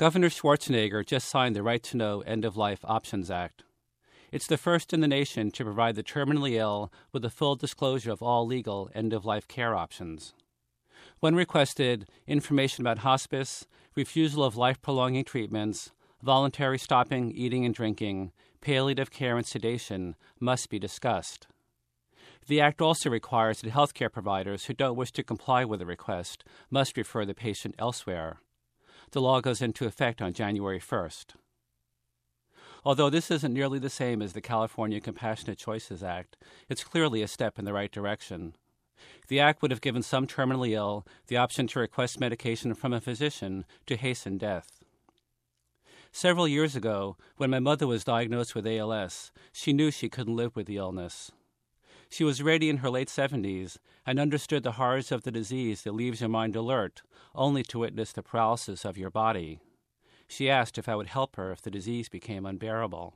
Governor Schwarzenegger just signed the Right to Know End-of-Life Options Act. It's the first in the nation to provide the terminally ill with a full disclosure of all legal end-of-life care options. When requested, information about hospice, refusal of life-prolonging treatments, voluntary stopping eating and drinking, palliative care and sedation must be discussed. The Act also requires that healthcare providers who don't wish to comply with a request must refer the patient elsewhere. The law goes into effect on January 1st. Although this isn't nearly the same as the California Compassionate Choices Act, it's clearly a step in the right direction. The Act would have given some terminally ill the option to request medication from a physician to hasten death. Several years ago, when my mother was diagnosed with ALS, she knew she couldn't live with the illness. She was already in her late 70s and understood the horrors of the disease that leaves your mind alert, only to witness the paralysis of your body. She asked if I would help her if the disease became unbearable.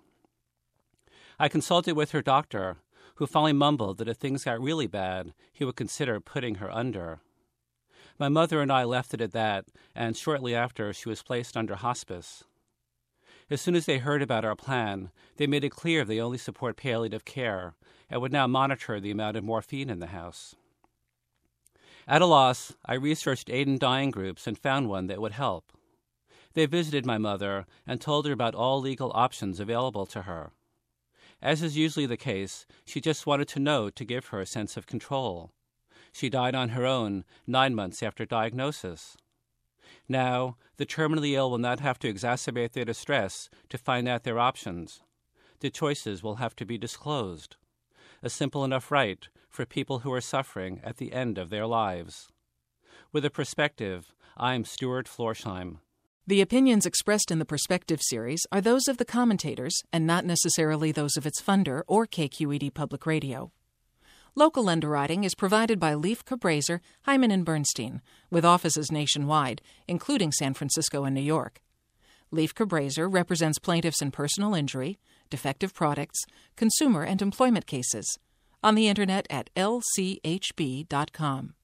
I consulted with her doctor, who finally mumbled that if things got really bad, he would consider putting her under. My mother and I left it at that, and shortly after, she was placed under hospice. As soon as they heard about our plan, they made it clear they only support palliative care and would now monitor the amount of morphine in the house. At a loss, I researched aid in dying groups and found one that would help. They visited my mother and told her about all legal options available to her. As is usually the case, she just wanted to know to give her a sense of control. She died on her own 9 months after diagnosis. Now, the terminally ill will not have to exacerbate their distress to find out their options. The choices will have to be disclosed. A simple enough right for people who are suffering at the end of their lives. With a perspective, I'm Stuart Florsheim. The opinions expressed in the Perspective series are those of the commentators and not necessarily those of its funder or KQED Public Radio. Local underwriting is provided by Leif Cabraser, Hyman & Bernstein, with offices nationwide, including San Francisco and New York. Leif Cabraser represents plaintiffs in personal injury, defective products, consumer and employment cases. On the Internet at lchb.com.